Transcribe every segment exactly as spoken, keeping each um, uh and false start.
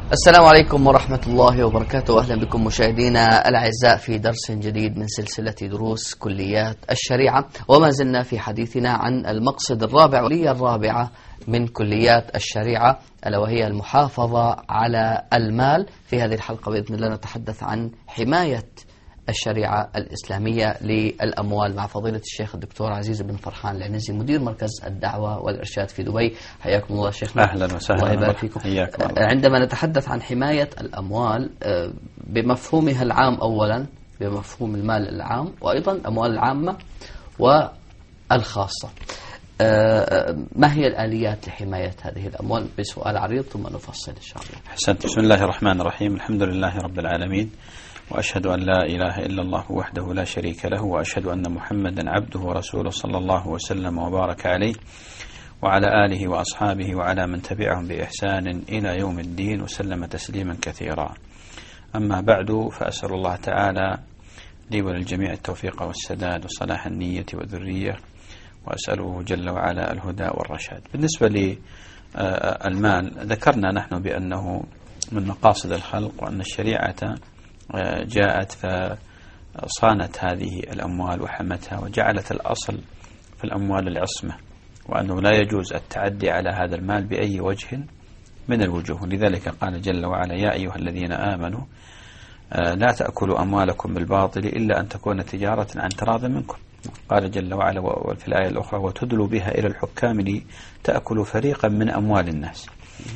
السلام عليكم ورحمة الله وبركاته. أهلا بكم مشاهدينا الأعزاء في درس جديد من سلسلة دروس كليات الشريعة، وما زلنا في حديثنا عن المقصد الرابع والكلية الرابعة من كليات الشريعة، ألا وهي المحافظة على المال. في هذه الحلقة بإذن الله نتحدث عن حماية الشريعة الإسلامية للأموال مع فضيلة الشيخ الدكتور عزيز بن فرحان العنزي، مدير مركز الدعوة والإرشاد في دبي. حياكم الله شيخنا. أهلا وسهلا. الله يبارك فيكم. عندما نتحدث عن حماية الأموال بمفهومها العام أولا، بمفهوم المال العام، وأيضا الأموال العامة والخاصة، ما هي الآليات لحماية هذه الأموال؟ بسؤال عريض ثم نفصل إن شاء الله. أحسنت. بسم الله الرحمن الرحيم. الحمد لله رب العالمين، وأشهد أن لا إله إلا الله وحده لا شريك له، وأشهد أن محمدا عبده ورسوله صلى الله وسلم وبارك عليه وعلى آله وأصحابه وعلى من تبعهم بإحسان إلى يوم الدين، وسلم تسليما كثيرا. أما بعد، فأسأل الله تعالى لي وللجميع التوفيق والسداد وصلاح النية والذرية، وأسأله جل وعلا الهدى والرشاد. بالنسبة للمال، ذكرنا نحن بأنه من مقاصد الخلق، وأن الشريعة جاءت فصانت هذه الأموال وحمتها، وجعلت الأصل في الأموال العصمة، وأنه لا يجوز التعدي على هذا المال بأي وجه من الوجوه. لذلك قال جل وعلا: يا أيها الذين آمنوا لا تأكلوا أموالكم بالباطل إلا أن تكون تجارة عن تراض منكم. قال جل وعلا وفي الآية الأخرى: وتدلوا بها إلى الحكام لتأكلوا فريقا من أموال الناس.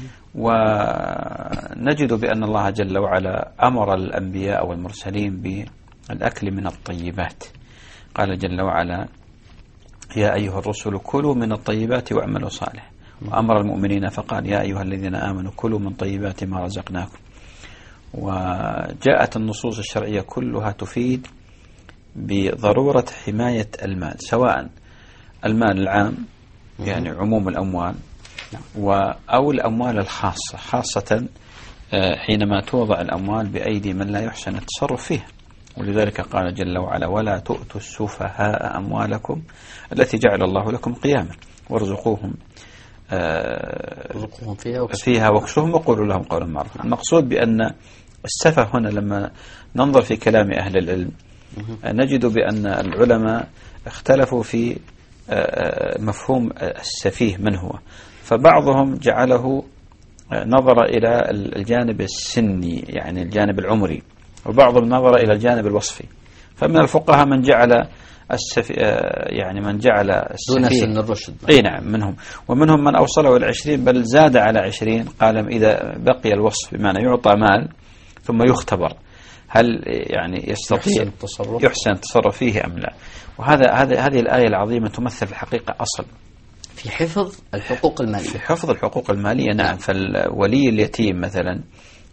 ونجد بأن الله جل وعلا أمر الأنبياء والمرسلين بالأكل من الطيبات. قال جل وعلا: يا أيها الرسل كلوا من الطيبات واعملوا صالح. وأمر المؤمنين فقال: يا أيها الذين آمنوا كلوا من طيبات ما رزقناكم. وجاءت النصوص الشرعية كلها تفيد بضرورة حماية المال، سواء المال العام يعني عموم الأموال، أو الأموال الخاصة، خاصة حينما توضع الأموال بأيدي من لا يحسن التصرف فيها. ولذلك قال جل وعلا: ولا تؤتوا السفهاء أموالكم التي جعل الله لكم قياما وارزقوهم فيها, فيها واكسوهم وقولوا لهم قولا معروفا. المقصود بأن السفه هنا، لما ننظر في كلام أهل العلم نجد بأن العلماء اختلفوا في مفهوم السفيه من هو. فبعضهم جعله نظر إلى الجانب السني، يعني الجانب العمري، وبعضهم نظر إلى الجانب الوصفي. فمن الفقهاء من جعل السفي يعني من جعل السفيه دون سن الرشد. اي نعم، منهم. ومنهم من أوصله إلى عشرين، بل زاد على عشرين. قال: إذا بقي الوصف بمعنى يعطى مال ثم يختبر هل يعني يستطيع التصرف يحسن التصرف فيه أم لا. وهذا هذا هذه الآية العظيمة تمثل في الحقيقة أصل في حفظ الحقوق المالية. في حفظ الحقوق المالية، نعم. فالولي اليتيم مثلا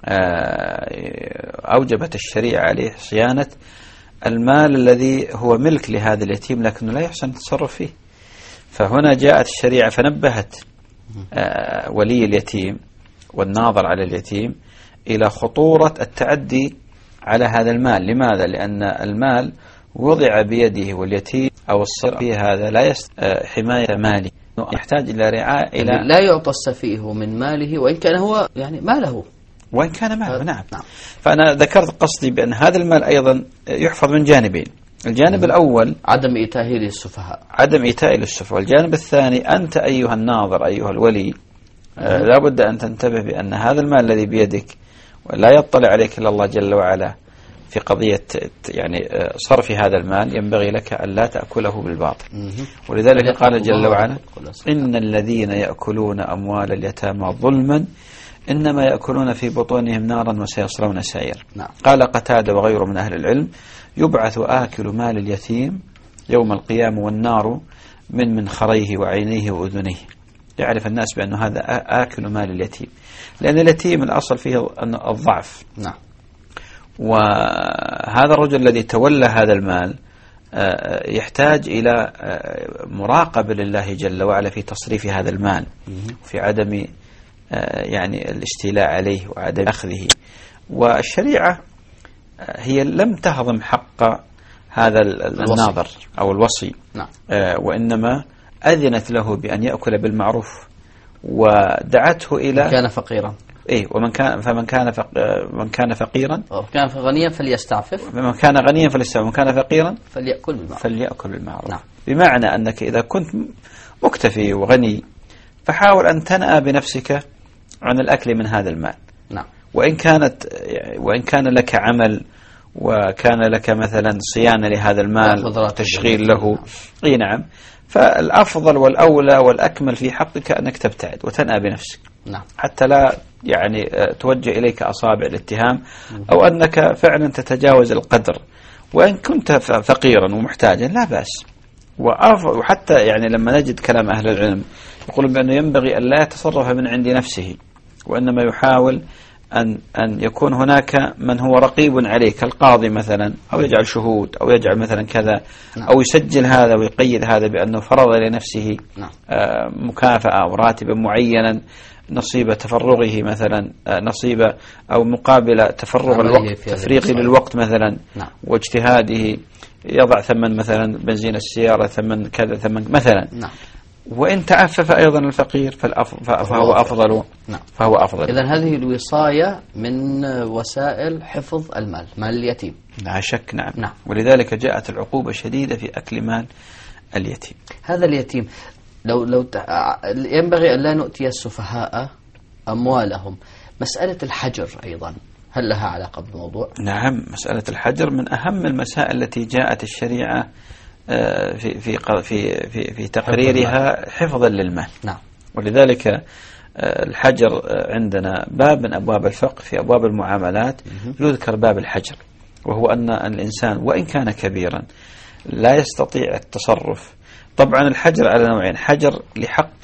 أوجبت الشريعة عليه صيانة المال الذي هو ملك لهذا اليتيم، لكنه لا يحسن التصرف فيه. فهنا جاءت الشريعة فنبهت ولي اليتيم والناظر على اليتيم إلى خطورة التعدي على هذا المال. لماذا؟ لأن المال وضع بيده، واليتيم أو الصغير في هذا لا يستطيع حماية مالي، يحتاج إلى رعاية. إلى لا يعطى السفيه من ماله وإن كان هو يعني ماله، وإن كان ماله. نعم. نعم. فأنا ذكرت قصدي بأن هذا المال أيضا يحفظ من جانبين. الجانب الأول عدم إيتائه للسفهاء، عدم إيتائه للسفهاء. والجانب الثاني أنت أيها الناظر أيها الولي آه لا بد أن تنتبه بأن هذا المال الذي بيدك ولا يطلع عليك إلا الله جل وعلا في قضية يعني صرف هذا المال، ينبغي لك أن لا تأكله بالباطل. ولذلك قال جل وعلا: إن الذين يأكلون أموال اليتامى ظلما إنما يأكلون في بطونهم نارا وسيصلون سعيرا. نعم. قال قتادة وغيره من أهل العلم: يبعث آكل مال اليتيم يوم القيامة والنار من منخريه وعينيه وأذنيه. يعرف الناس بأن هذا آكل مال اليتيم، لأن اليتيم الأصل فيه الضعف. نعم. وهذا الرجل الذي تولى هذا المال يحتاج إلى مراقبة لله جل وعلا في تصريف هذا المال، وفي عدم يعني الاستيلاء عليه وعدم أخذه. والشريعة هي لم تهضم حق هذا الناظر أو الوصي. نعم. وإنما أذنت له بأن يأكل بالمعروف، ودعته إلى كان فقيرا إيه ومن كان فمن كان فق من كان فقيرا كان غنيا فليستعفف، من كان غنيا فليستعفف، ومن كان فقيرا فليأكل بالمعروف فليأكل بالمعروف. نعم. بمعنى أنك إذا كنت مكتفي وغني فحاول أن تنأى بنفسك عن الأكل من هذا المال. نعم. وإن كانت وإن كان لك عمل وكان لك مثلا صيانة لهذا المال تشغيل له، اي نعم، فالأفضل والأولى والأكمل في حقك أنك تبتعد وتنأى بنفسك. نعم. حتى لا يعني توجه إليك أصابع الاتهام أو أنك فعلا تتجاوز القدر. وإن كنت فقيرا ومحتاجا لا بأس. وحتى يعني لما نجد كلام أهل العلم يقولون بأنه ينبغي أن لا يتصرف من عند نفسه، وإنما يحاول أن أن يكون هناك من هو رقيب عليه كالقاضي مثلا، أو يجعل شهود، أو يجعل مثلا كذا، أو يسجل هذا ويقيد هذا بأنه فرض لنفسه مكافأة أو راتبا معينا، نصيب تفرغه مثلا، نصيب أو مقابل تفرغ الوقت، تفريغه للوقت مثلا واجتهاده، يضع ثمن مثلا بنزين السيارة، ثمن كذا، ثمن مثلا. وإن تعفف أيضا الفقير فهو أفضل. نعم. فهو أفضل. إذن هذه الوصاية من وسائل حفظ المال، مال اليتيم. لا شك. نعم. نعم. ولذلك جاءت العقوبة شديدة في أكل مال اليتيم. هذا اليتيم لو لو ينبغي أن لا نؤتي السفهاء أموالهم. مسألة الحجر أيضا هل لها علاقة بالموضوع؟ نعم، مسألة الحجر من أهم المسائل التي جاءت الشريعة في في في في, في تقريرها حفظا للمال. نعم. ولذلك الحجر عندنا باب من أبواب الفقه في أبواب المعاملات يذكر باب الحجر، وهو أن الإنسان وإن كان كبيرا لا يستطيع التصرف. طبعا الحجر على نوعين: حجر لحق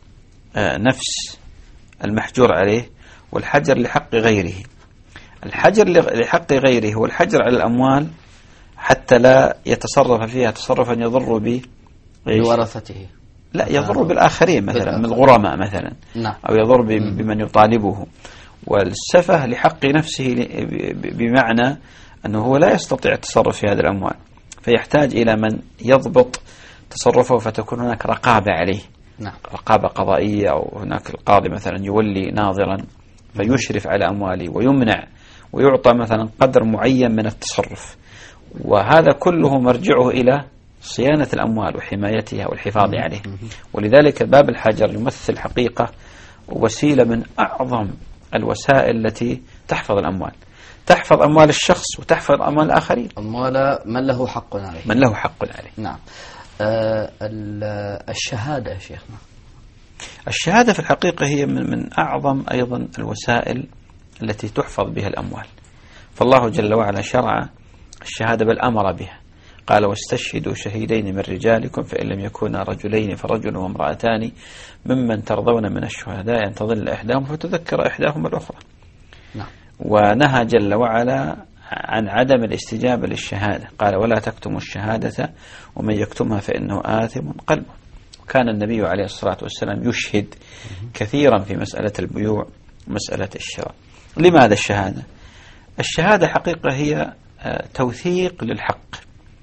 نفس المحجور عليه، والحجر لحق غيره. الحجر لحق غيره هو الحجر على الأموال حتى لا يتصرف فيها تصرفا يضر به بورثته، لا يضر بالآخرين مثلا من الغرماء مثلا. نعم. أو يضر بمن يطالبه. والسفه لحق نفسه بمعنى أنه هو لا يستطيع التصرف في هذه الأموال، فيحتاج إلى من يضبط تصرفه، فتكون هناك رقابة عليه. نعم. رقابة قضائية، أو هناك القاضي مثلا يولي ناظرا فيشرف على أمواله ويمنع ويعطى مثلا قدر معين من التصرف. وهذا كله مرجعه إلى صيانة الأموال وحمايتها والحفاظ عليه. ولذلك باب الحجر يمثل حقيقة وسيلة من أعظم الوسائل التي تحفظ الأموال، تحفظ أموال الشخص وتحفظ أموال الآخرين، أموال من له حق عليه. من له حق عليه. نعم. آه الشهادة يا شيخنا، الشهادة في الحقيقة هي من, من أعظم أيضا الوسائل التي تحفظ بها الأموال. فالله جل وعلا شرع الشهادة بل أمر بها، قال: واستشهدوا شهيدين من رجالكم فإن لم يكونا رجلين فرجل وامرأتان ممن ترضون من الشهداء أن تضل إحداهم فتذكر إحداهم الأخرى. نعم. ونهى جل وعلا عن عدم الاستجابة للشهادة، قال: ولا تكتموا الشهادة ومن يكتمها فإنه آثم قلبه. وكان النبي عليه الصلاة والسلام يشهد كثيرا في مسألة البيوع ومسألة الشراء. لماذا الشهادة؟ الشهادة حقيقة هي توثيق للحق.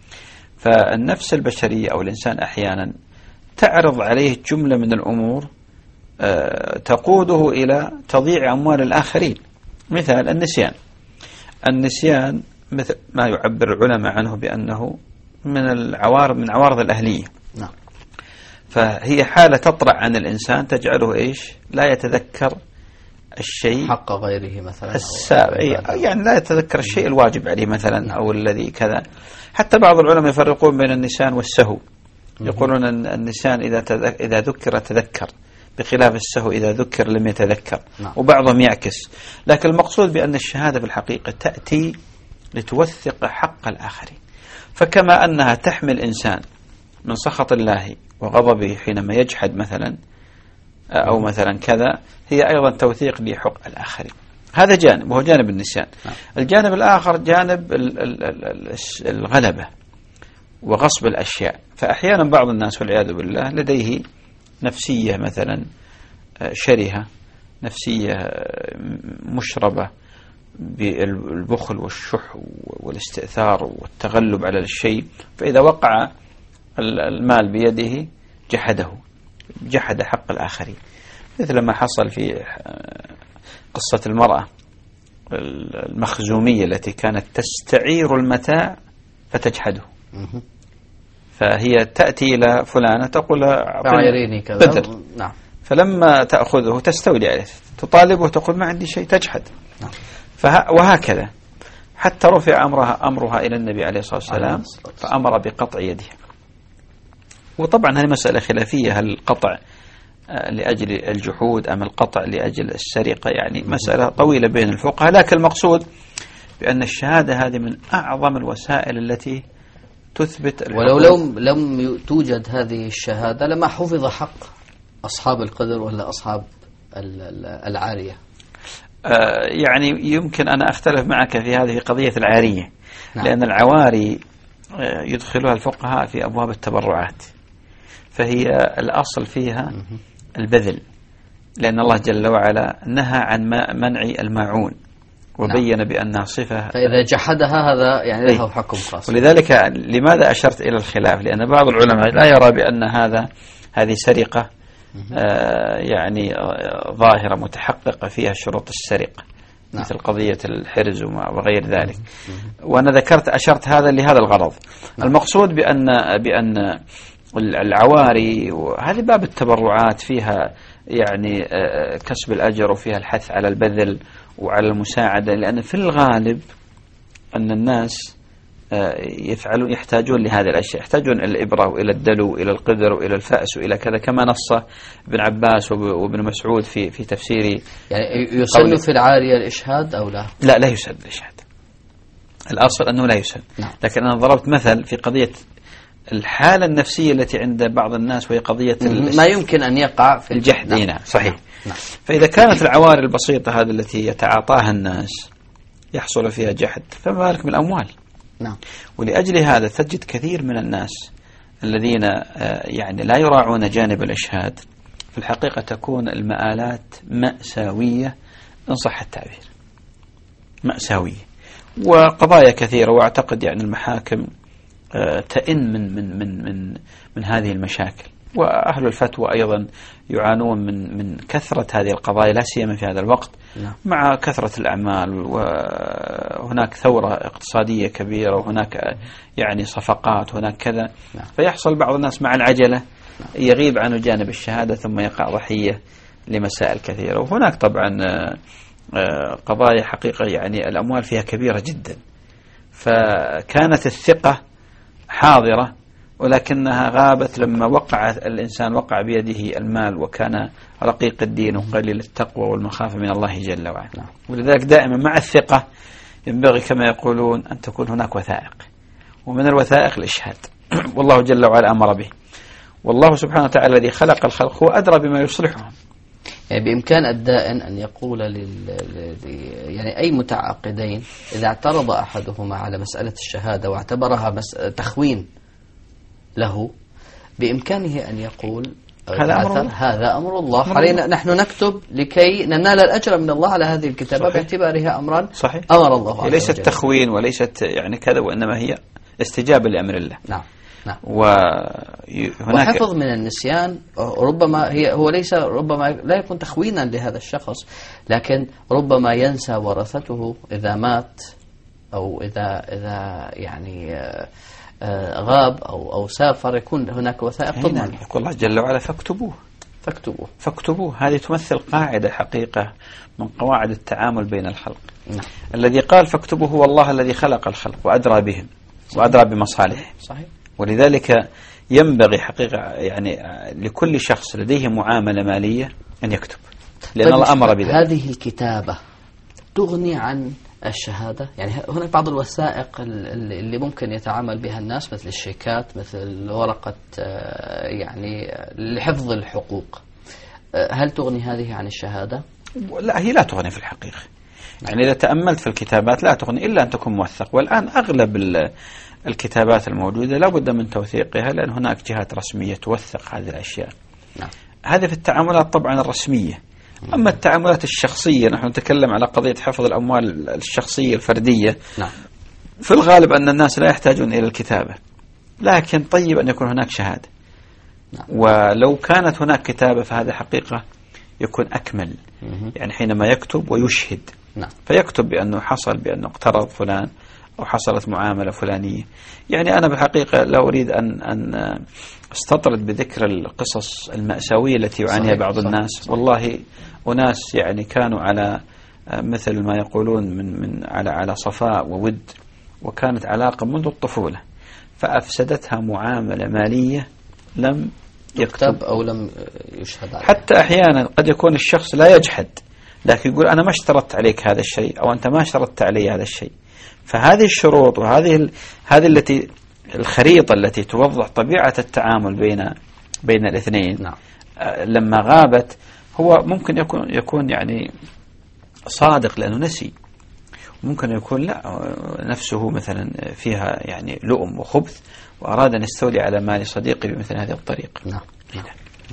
فالنفس البشرية أو الإنسان أحيانا تعرض عليه جملة من الأمور تقوده إلى تضييع أموال الآخرين. مثال النسيان. النسيان مثل ما يعبر العلماء عنه بأنه من العوارض من عوارض الأهلية. نعم. فهي حالة تطرأ عن الإنسان تجعله إيش؟ لا يتذكر الشيء حق غيره مثلا، يعني لا يتذكر الشيء الواجب عليه مثلا. نعم. أو الذي كذا. حتى بعض العلماء يفرقون بين النسيان والسهو، يقولون أن النسيان إذا إذا ذكر تذكر، بخلاف السهو إذا ذكر لم يتذكر. نعم. وبعضهم يعكس. لكن المقصود بأن الشهادة في الحقيقة تأتي لتوثق حق الآخرين. فكما أنها تحمي الإنسان من سخط الله وغضبه حينما يجحد مثلا أو مثلا كذا، هي أيضا توثيق لحق الآخرين. هذا جانب، وهو جانب النسيان. نعم. الجانب الآخر جانب الغلبة وغصب الأشياء. فأحيانا بعض الناس والعياذ بالله لديه نفسية مثلا شرهة، نفسية مشربة بالبخل والشح والاستئثار والتغلب على الشيء، فإذا وقع المال بيده جحده، جحد حق الآخرين، مثل ما حصل في قصة المرأة المخزومية التي كانت تستعير المتاع فتجحده، فهي تأتي إلى فلانة تقول أعطيني كذا بدر، نعم، فلما تأخذه تستولي عليه، تطالبه تقول ما عندي شيء، تجحد. نعم. وهكذا حتى رفع أمرها أمرها إلى النبي عليه الصلاة والسلام فأمر بقطع يدها. وطبعا هذه مسألة خلافية، هل القطع لأجل الجحود أم القطع لأجل السرقة، يعني مسألة طويلة بين الفقهاء، لكن المقصود بأن الشهادة هذه من أعظم الوسائل التي تثبت الحقوق. ولو لم لم توجد هذه الشهادة لما حفظ حق أصحاب القدر ولا أصحاب العارية. آه يعني يمكن أنا أختلف معك في هذه قضية العارية. نعم. لأن العواري آه يدخلها الفقهاء في أبواب التبرعات، فهي الأصل فيها البذل، لأن الله جل وعلا نهى عن منع الماعون وبين نعم. بأنها صفة، فإذا جحدها هذا يعني له حكم خاص. ولذلك لماذا أشرت إلى الخلاف؟ لأن بعض العلماء لا يرى بأن هذا هذه سرقة آه يعني آه ظاهرة متحققة فيها شروط السرقة، نعم. مثل قضية الحرز وغير ذلك. وأنا ذكرت أشرت هذا لهذا الغرض. نعم. المقصود بأن بأن العواري وهذه باب التبرعات فيها يعني كسب الأجر وفيها الحث على البذل وعلى المساعدة، لأن في الغالب أن الناس يفعلون يحتاجون لهذه الأشياء، يحتاجون إلى الإبرة وإلى الدلو وإلى القدر وإلى الفأس وإلى كذا، كما نص ابن عباس وابن مسعود في في تفسير. يعني يسن في العارية الإشهاد أو لا؟ لا لا يسن الإشهاد، الأصل أنه لا يسن. نعم. لكن أنا ضربت مثل في قضية الحالة النفسية التي عند بعض الناس، وهي قضية ما يمكن أن يقع في الجحد. نعم. صحيح. نعم. فإذا كانت العواري البسيطة هذه التي يتعاطاها الناس يحصل فيها جحد، فما بالك بالأموال. نعم. ولأجل هذا تجد كثير من الناس الذين يعني لا يراعون جانب الإشهاد، في الحقيقة تكون المآلات مأساوية إن صح التعبير، مأساوية، وقضايا كثيرة. وأعتقد يعني المحاكم تئن من من من من من هذه المشاكل، وأهل الفتوى أيضا يعانون من من كثرة هذه القضايا، لا سيما في هذا الوقت. نعم. مع كثرة الأعمال، وهناك ثورة اقتصادية كبيرة، وهناك يعني صفقات، وهناك كذا. نعم. فيحصل بعض الناس مع العجلة يغيب عنه جانب الشهادة، ثم يقع ضحية لمسائل كثيرة. وهناك طبعا قضايا حقيقة يعني الأموال فيها كبيرة جدا، فكانت الثقة حاضرة ولكنها غابت لما وقع الإنسان وقع بيده المال، وكان رقيق الدين وقليل التقوى والمخافة من الله جل وعلا. نعم. ولذلك دائما مع الثقة ينبغي كما يقولون أن تكون هناك وثائق، ومن الوثائق الإشهاد، والله جل وعلا أمر به، والله سبحانه وتعالى الذي خلق الخلق هو أدرى بما يصلحهم. يعني بإمكان الدائن أن يقول لل... يعني أي متعاقدين إذا اعترض أحدهما على مسألة الشهادة واعتبرها مس... تخوين له، بإمكانه أن يقول هذا أمر الله, هذا أمر الله علينا نحن نكتب لكي ننال الأجر من الله على هذه الكتابة. صحيح. باعتبارها أمرا صحيح. أمر الله، ليست تخوين وليست يعني كذا، وإنما هي استجابة لأمر الله. نعم. نعم. وهناك وحفظ من النسيان، ربما هي هو ليس ربما لا يكون تخوينا لهذا الشخص، لكن ربما ينسى ورثته إذا مات، أو إذا إذا يعني غاب أو أو سافر، يكون هناك وثائق تضمن. يقول الله جل وعلا فاكتبوه فاكتبوه فاكتبوه هذه تمثل قاعدة حقيقة من قواعد التعامل بين الخلق. نعم. الذي قال فاكتبوه هو الله الذي خلق الخلق وأدرى بهم. صحيح. وأدرى بمصالحهم. صحيح. ولذلك ينبغي حقيقة يعني لكل شخص لديه معاملة مالية أن يكتب، لأن طيب الله أمر بذلك. هذه الكتابة تغني عن الشهادة؟ يعني هناك بعض الوثائق اللي ممكن يتعامل بها الناس مثل الشيكات، مثل ورقة يعني لحفظ الحقوق، هل تغني هذه عن الشهادة؟ لا، هي لا تغني في الحقيقة. يعني إذا تأملت في الكتابات لا تغني إلا أن تكون موثق، والآن أغلب الكتابات الموجودة لا بد من توثيقها، لأن هناك جهات رسمية توثق هذه الأشياء. نعم. هذه في التعاملات طبعا الرسمية. أما التعاملات الشخصية، نحن نتكلم على قضية حفظ الأموال الشخصية الفردية. نعم. في الغالب أن الناس لا يحتاجون إلى الكتابة، لكن طيب أن يكون هناك شهادة. نعم. ولو كانت هناك كتابة فهذا حقيقة يكون أكمل. يعني حينما يكتب ويشهد، نعم. فيكتب بأنه حصل، بأنه اقترض فلان أو حصلت معاملة فلانية. يعني أنا بالحقيقة لا أريد أن أن استطرد بذكر القصص المأساوية التي يعانيها بعض صحيح. الناس صحيح. والله أناس يعني كانوا على مثل ما يقولون من من على على صفاء وود، وكانت علاقة منذ الطفولة، فأفسدتها معاملة مالية لم يكتب أو لم يشهد عليها. حتى أحيانا قد يكون الشخص لا يجحد، لكن يقول أنا ما اشترطت عليك هذا الشيء، أو أنت ما اشترطت علي هذا الشيء. فهذه الشروط وهذه ال... هذه التي الخريطة التي توضح طبيعة التعامل بين بين الاثنين، نعم. لما غابت هو ممكن يكون يكون يعني صادق لأنه نسي، ممكن يكون لا نفسه مثلا فيها يعني لؤم وخبث وأراد أن يستولي على مال صديقي بمثل هذه الطريقة. نعم. نعم.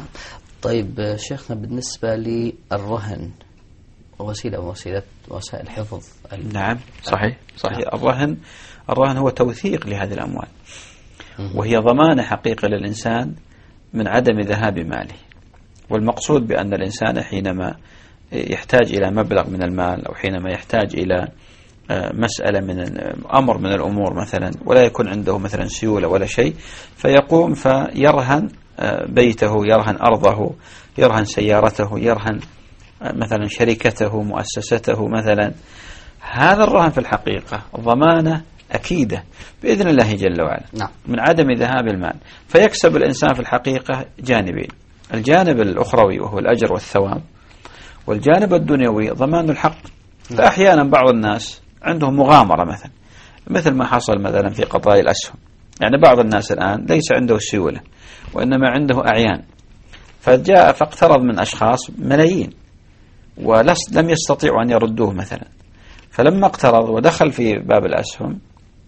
طيب شيخنا، بالنسبة للرهن وسيلة من وسيلة وسائل حفظ. نعم صحيح صحيح. نعم. الرهن الرهن هو توثيق لهذه الأموال، وهي ضمانة حقيقة للإنسان من عدم ذهاب ماله. والمقصود بأن الإنسان حينما يحتاج إلى مبلغ من المال، أو حينما يحتاج إلى مسألة من أمر من الأمور مثلا، ولا يكون عنده مثلا سيولة ولا شيء، فيقوم فيرهن بيته، يرهن أرضه، يرهن سيارته، يرهن مثلا شركته، مؤسسته مثلا. هذا الرهن في الحقيقة ضمانة أكيدة بإذن الله جل وعلا، نعم. من عدم ذهاب المال. فيكسب الإنسان في الحقيقة جانبين: الجانب الأخروي وهو الأجر والثواب، والجانب الدنيوي ضمان الحق. نعم. فأحيانا بعض الناس عندهم مغامرة مثلا، مثل ما حصل مثلا في قضايا الأسهم. يعني بعض الناس الآن ليس عنده سيولة، وإنما عنده أعيان، فجاء فاقترض من أشخاص ملايين ولم يستطيعوا أن يردوه مثلا. فلما اقترض ودخل في باب الأسهم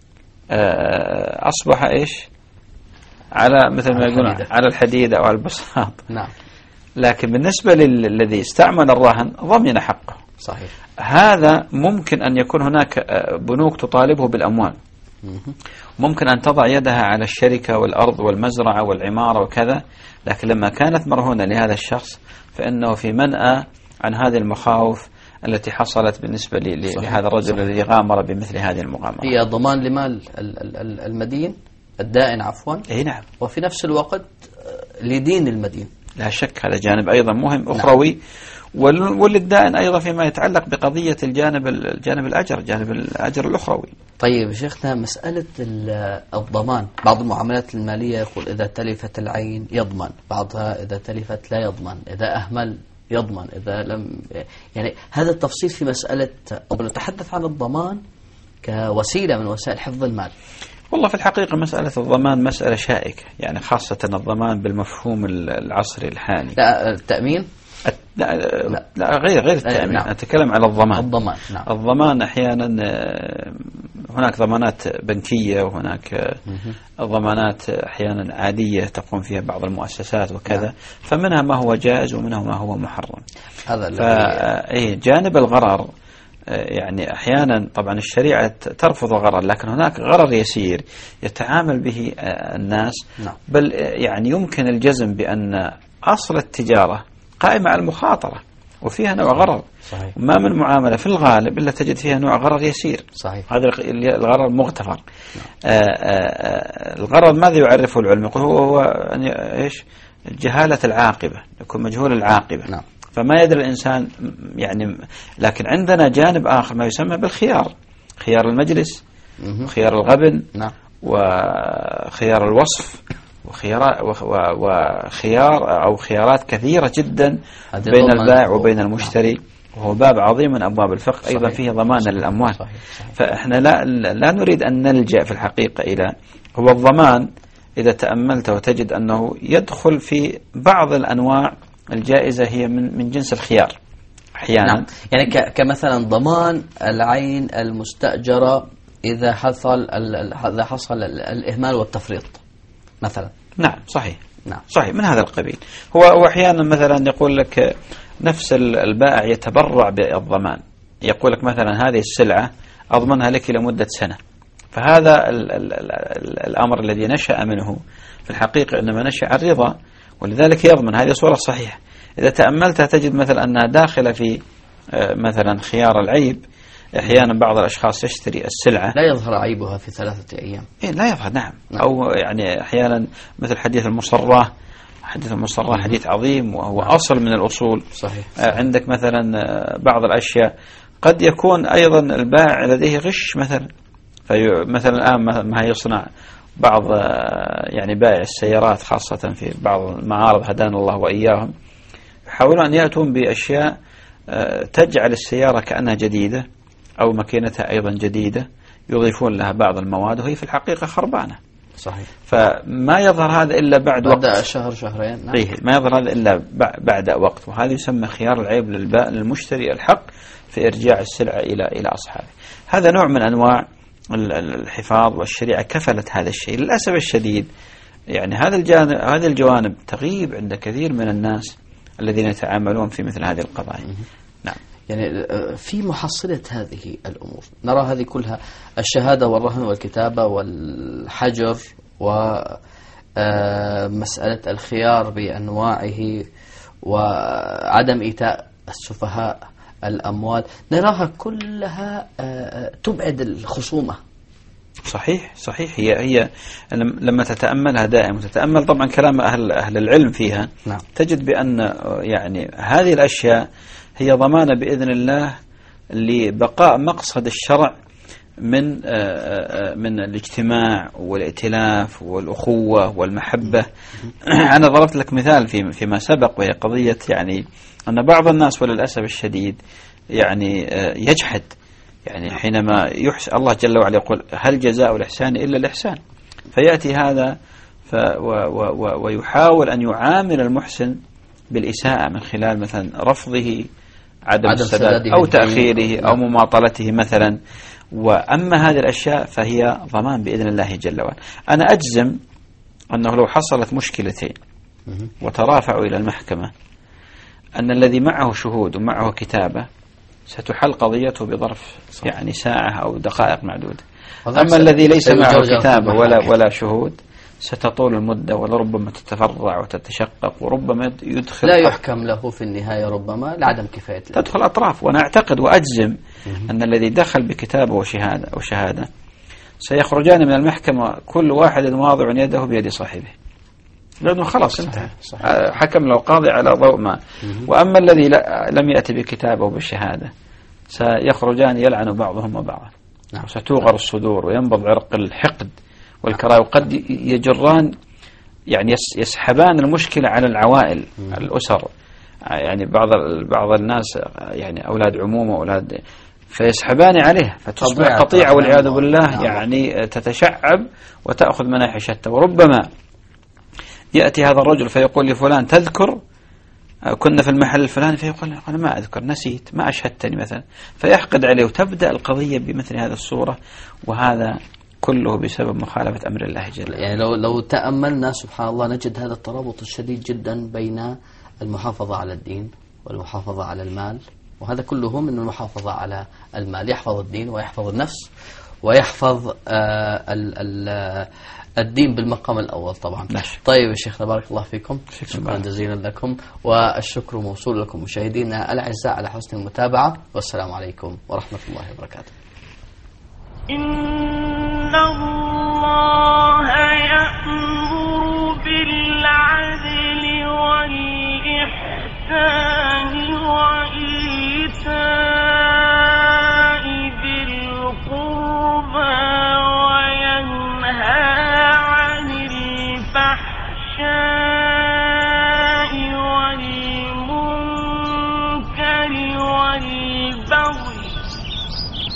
أصبح إيش؟ على مثل ما يقولون على الحديد أو على البساط. نعم. لكن بالنسبة للذي استعمل الرهن ضمن حقه. صحيح. هذا ممكن أن يكون هناك بنوك تطالبه بالأموال، ممكن أن تضع يدها على الشركة والأرض والمزرعة والعمارة وكذا، لكن لما كانت مرهونة لهذا الشخص فإنه في منأى عن هذه المخاوف التي حصلت بالنسبة لهذا الرجل الذي غامر بمثل هذه المغامرة. هي ضمان لمال المدين الدائن عفوا. اي نعم. وفي نفس الوقت لدين المدين. لا شك هذا جانب أيضا مهم أخروي. نعم. وللدائن أيضا فيما يتعلق بقضية الجانب الجانب الأجر، جانب الأجر الأخروي. طيب شيخنا، مسألة الضمان، بعض المعاملات المالية يقول إذا تلفت العين يضمن، بعضها إذا تلفت لا يضمن، إذا أهمل يضمن، إذا لم. يعني هذا التفصيل في مسألة، أو نتحدث عن الضمان كوسيلة من وسائل حفظ المال. والله في الحقيقة مسألة الضمان مسألة شائكة، يعني خاصة الضمان بالمفهوم العصري الحالي. لا التأمين؟ لا, لا, لا غير غير التأمين. نعم. أتكلم على الضمان. الضمان. نعم. الضمان أحيانا هناك ضمانات بنكية، وهناك ضمانات أحيانا عادية تقوم فيها بعض المؤسسات وكذا. نعم. فمنها ما هو جائز ومنها ما هو محرم. هذا فأي جانب الغرر، يعني أحيانا طبعا الشريعة ترفض الغرر، لكن هناك غرر يسير يتعامل به الناس. نعم. بل يعني يمكن الجزم بأن أصل التجارة قائمة على المخاطرة، وفيها نوع غرر. صحيح. ما من معاملة في الغالب إلا تجد فيها نوع غرر يسير. صحيح. هذا الغرر المغتفر. الغرر ماذا يعرفه العلم؟ يقول هو, هو إيش؟ جهالة العاقبة، يكون مجهول العاقبة. نعم. فما يدري الإنسان يعني. لكن عندنا جانب آخر ما يسمى بالخيار، خيار المجلس، خيار الغبن. نعم. وخيار الوصف، وخيار وخيار أو خيارات كثيرة جدا بين البائع وبين المشتري. نعم. وهو باب عظيم من أبواب الفقه. صحيح. أيضا فيه ضمان للأموال. صحيح. صحيح. فإحنا لا لا نريد أن نلجأ في الحقيقة إلى هو الضمان. إذا تأملت وتجد أنه يدخل في بعض الأنواع الجائزة هي من من جنس الخيار أحيانا. نعم. يعني كمثلا ضمان العين المستأجرة إذا حصل إذا حصل الإهمال والتفريط مثلا. نعم صحيح. نعم. صحيح من هذا القبيل. هو أحيانا مثلا يقول لك نفس البائع يتبرع بالضمان، يقول لك مثلا هذه السلعة أضمنها لك لمدة سنة. فهذا ال ال ال الأمر الذي نشأ منه في الحقيقة إنما نشأ عن رضا، ولذلك يضمن. هذه صورة صحيحة. إذا تأملتها تجد مثلا أنها داخلة في مثلا خيار العيب. أحيانا بعض الأشخاص يشتري السلعة لا يظهر عيبها في ثلاثة أيام. إيه لا يظهر، نعم. نعم. أو يعني أحيانا مثل حديث المصرة. حديث المصرة حديث عظيم وهو أصل من الأصول. صحيح. صحيح. عندك مثلا بعض الأشياء قد يكون أيضا البائع لديه غش مثلا. فمثلا الآن ما يصنع بعض يعني بائع السيارات خاصة في بعض المعارض هدانا الله وإياهم، يحاولون أن يأتون بأشياء تجعل السيارة كأنها جديدة أو ماكينتها أيضا جديدة، يضيفون لها بعض المواد وهي في الحقيقة خربانة. صحيح. فما يظهر هذا إلا بعد, بعد وقت شهر شهرين. نعم. ما يظهر هذا إلا بعد وقت، وهذا يسمى خيار العيب للمشتري الحق في إرجاع السلعة إلى إلى أصحابه. هذا نوع من أنواع الحفاظ، والشريعة كفلت هذا الشيء. للأسف الشديد يعني هذا الجانب هذه الجوانب تغيب عند كثير من الناس الذين يتعاملون في مثل هذه القضايا. نعم. يعني في محصلة هذه الأمور نرى هذه كلها، الشهادة والرهن والكتابة والحجر ومسألة الخيار بأنواعه وعدم إيتاء السفهاء الأموال، نراها كلها تبعد الخصومة. صحيح صحيح. هي هي لما تتأملها دائما وتتأمل طبعا كلام أهل أهل العلم فيها. نعم. تجد بأن يعني هذه الأشياء هي ضمانة بإذن الله لبقاء مقصد الشرع من من الاجتماع والائتلاف والأخوة والمحبة. أنا ضربت لك مثال في فيما سبق، وهي قضية يعني أن بعض الناس وللأسف الشديد يعني يجحد، يعني حينما يحسن الله جل وعلا يقول هل جزاء الإحسان إلا الإحسان، فيأتي هذا ف و و ويحاول أن يعامل المحسن بالإساءة من خلال مثلا رفضه، عدم, عدم السداد أو تأخيره أو مماطلته مثلا. وأما هذه الأشياء فهي ضمان بإذن الله جل وعلا. أنا أجزم أنه لو حصلت مشكلتين وترافعوا إلى المحكمة أن الذي معه شهود ومعه كتابة ستحل قضيته بظرف يعني ساعة أو دقائق معدودة. أما الذي ليس معه كتابة ولا ولا شهود ستطول المدة، ولربما تتفرع وتتشقق، وربما يدخل لا يحكم له في النهاية ربما لعدم كفاية تدخل أطراف. وأنا أعتقد وأجزم أن الذي دخل بكتابة وشهادة أو شهادة سيخرجان من المحكمة كل واحد واضع يده بيد صاحبه، لأنه خلاص انتهى، حكم له قاضي على ضوء ما. وأما الذي لم يأتي بكتابه وبالشهادة سيخرجان يلعن بعضهم وبعضا، وستوغر الصدور وينبض عرق الحقد والكراهية، وقد يجران يعني يسحبان المشكلة على العوائل الأسر. يعني بعض بعض الناس يعني أولاد عمومة أولاد فيسحبان عليه فتصبح قطيعة والعياذ بالله، يعني تتشعب وتأخذ مناحي شتى. وربما يأتي هذا الرجل فيقول لفلان تذكر كنا في المحل الفلاني، فيقول أنا ما أذكر، نسيت، ما أشهدتني مثلا، فيحقد عليه، وتبدأ القضية بمثل هذه الصورة. وهذا كله بسبب مخالفة أمر الله جل وعلا. يعني لو لو تأملنا سبحان الله نجد هذا الترابط الشديد جدا بين المحافظة على الدين والمحافظة على المال، وهذا كله من المحافظة على المال، يحفظ الدين ويحفظ النفس ويحفظ آه ال ال الدين بالمقام الأول طبعا. نشي. طيب يا شيخنا بارك الله فيكم، شكرا جزيلا لكم، والشكر موصول لكم مشاهدينا الأعزاء على حسن المتابعة، والسلام عليكم ورحمة الله وبركاته. إن الله يأمر بالعدل والإحسان وإيتاء ذي القربى وينهى عن الفحشاء والمنكر والبغي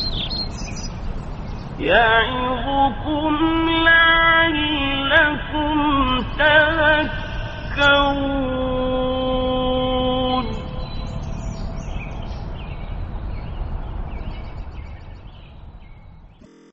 يعظكم لعلكم